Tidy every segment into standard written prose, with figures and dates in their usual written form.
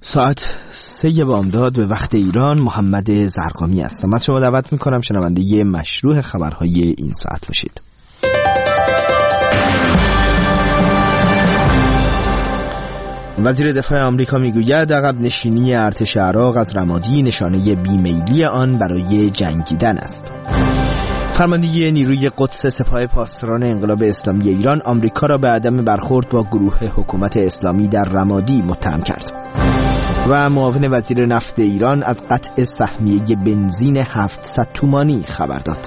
ساعت 3 بامداد به وقت ایران. محمد زرقامی هستم. از شما دعوت میکنم شنونده مشروع خبرهای این ساعت باشید. وزیر دفاع آمریکا میگوید عقب نشینی ارتش عراق از رمادی نشانه بیمیلی آن برای جنگیدن است. فرمانده نیروی قدس سپاه پاسداران انقلاب اسلامی ایران آمریکا را به عدم برخورد با گروه حکومت اسلامی در رمادی متهم کرد. و معاون وزیر نفت ایران از قطع سهمیه بنزین 700 تومانی خبر داد.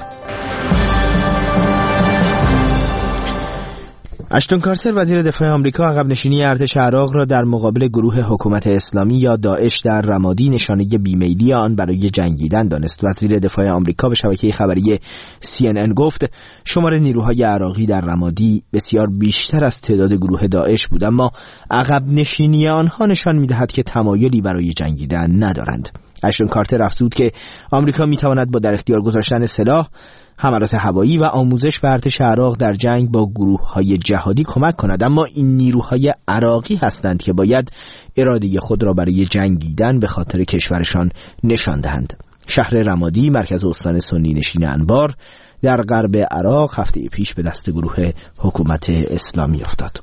اشتون کارتر وزیر دفاع آمریکا عقب نشینی ارتش عراق را در مقابل گروه حکومت اسلامی یا داعش در رمادی نشانه بیمیلی آن برای جنگیدن دانست. وزیر دفاع آمریکا به شبکه خبری CNN گفت شمار نیروهای عراقی در رمادی بسیار بیشتر از تعداد گروه داعش بود، اما عقب نشینی آنها نشان می‌دهد که تمایلی برای جنگیدن ندارند. اشتون کارتر افزود که آمریکا می‌تواند با در اختیار گذاشتن سلاح، حملات هوایی و آموزش به ارتش عراق در جنگ با گروه‌های جهادی کمک کند، اما این نیروهای عراقی هستند که باید اراده خود را برای جنگیدن به خاطر کشورشان نشان دهند. شهر رمادی مرکز استان سنی نشین انبار در غرب عراق هفته پیش به دست گروه حکومت اسلامی افتاد.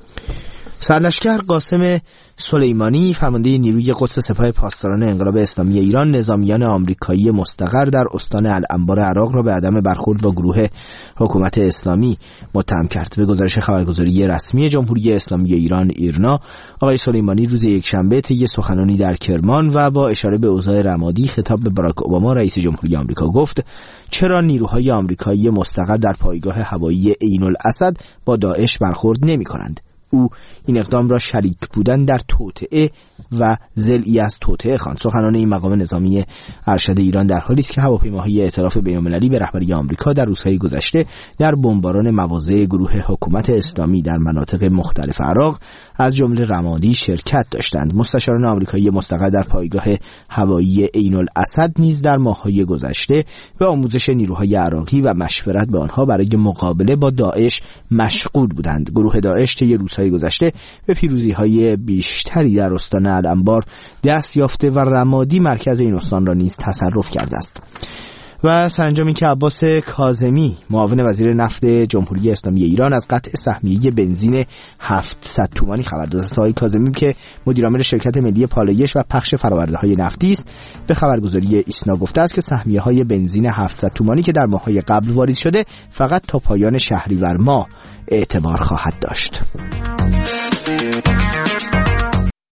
سرلشکر قاسم سلیمانی فرمانده نیروی قدس سپاه پاسداران انقلاب اسلامی ایران نظامیان آمریکایی مستقر در استان الانبار عراق را به عدم برخورد با گروه حکومت اسلامی متهم کرد. به گزارش خبرگزاری رسمی جمهوری اسلامی ایران ایرنا، آقای سلیمانی روز یکشنبه طی سخنرانی در کرمان و با اشاره به اوضاع رمادی خطاب به باراک اوباما رئیس جمهوری آمریکا گفت چرا نیروهای آمریکایی مستقر در پایگاه هوایی عین الاسد با داعش برخورد نمی‌کنند؟ او این اقدام را شریک بودن در توطئه و ضلعی از توطئه خواند. سخنان این مقام نظامی ارشد ایران در حالی است که هواپیماهای ائتلاف بین‌المللی به رهبری آمریکا در روزهای گذشته در بمباران مواضع گروه حکومت اسلامی در مناطق مختلف عراق از جمله رمادی شرکت داشتند. مستشاران آمریکایی مستقر در پایگاه هوایی عین الاسد نیز در ماه‌های گذشته به آموزش نیروهای عراقی و مشورت به آنها برای مقابله با داعش مشغول بودند. گروه داعش طی روزهای گذشته به پیروزی‌های بیشتری در استان الانبار دست یافته و رمادی مرکز این استان را نیز تصرف کرده است. و سرانجامی که عباس کاظمی معاون وزیر نفت جمهوری اسلامی ایران از قطع سهمیه بنزین 700 تومانی خبر داد. آقای کاظمی که مدیر عامل شرکت ملی پالایش و پخش فرآورده‌های نفتی است به خبرگزاری ایسنا گفته است که سهمیه‌های بنزین 700 تومانی که در ماه‌های قبل واریز شده فقط تا پایان شهریور ماه اعتبار خواهد داشت.